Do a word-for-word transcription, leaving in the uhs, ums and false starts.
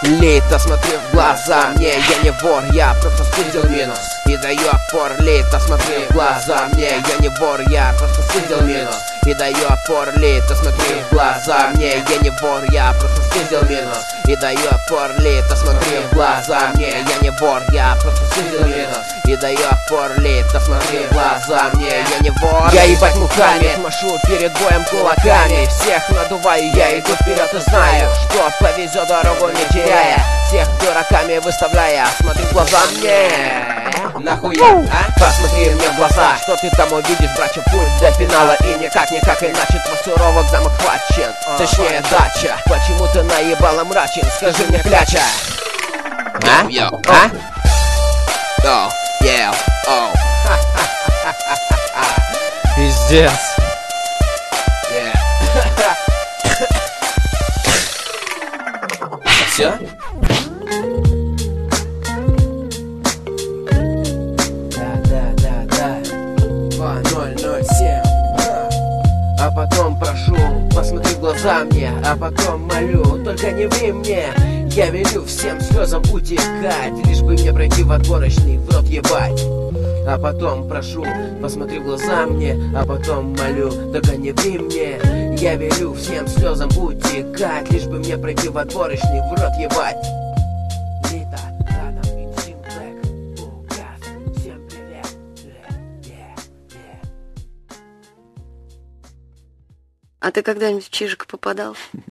Лито, смотри в глаза мне, я не вор, я просто снизил минус и даю отпор. Лито, смотри в глаза мне, я не вор, я просто снизил минус и даю отпор. Лито, смотри в глаза мне, я не вор, я просто снизил минус и даю отпор. Лито, смотри в глаза мне, я не вор, я просто снизил минус и даю отпор. Лито, смотри в глаза мне, я не вор. Я ебать Мухаммед, машу перед боем кулаками, всех надуваю, я иду вперед и знаю, что повезет, дорогу не теряя, всех дураками выставляя. Смотри в глаза мне, нахуя, а? Посмотри мне в глаза, что ты там увидишь, братча, путь до финала. И никак, никак иначе твой суровок замок хвачен, точнее дача. Почему ты наебало мрачен, скажи мне, кляча. А? Йо, А? о, е, о. Пиздец. Все? Да, да, да, да. два ноль ноль семь. А потом прошу, посмотри в глаза мне, а потом молю, только не ври мне. Я велю всем слезам утекать, лишь бы мне пройти в отборочный, в рот ебать. А потом прошу, посмотри в глаза мне, а потом молю, только не ври мне. Я велю всем слезам утекать, лишь бы мне пройти в отборочный, в рот ебать. Лито, Адам, Инсин, Блэк, Лукас, всем привет. Yeah, yeah. А ты когда-нибудь в Чижик попадал?